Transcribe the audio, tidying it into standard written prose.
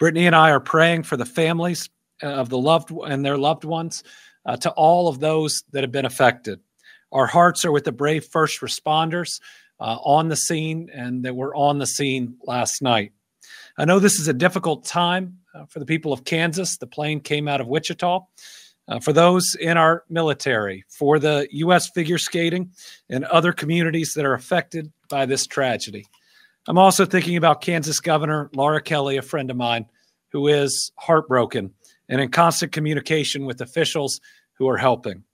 Brittany and I are praying for the families of the loved and their loved ones, to all of those that have been affected. Our hearts are with the brave first responders on the scene and that were on the scene last night. I know this is a difficult time for the people of Kansas. The plane came out of Wichita. For those in our military, for the U.S. figure skating and other communities that are affected by this tragedy. I'm also thinking about Kansas Governor Laura Kelly, a friend of mine, who is heartbroken and in constant communication with officials who are helping.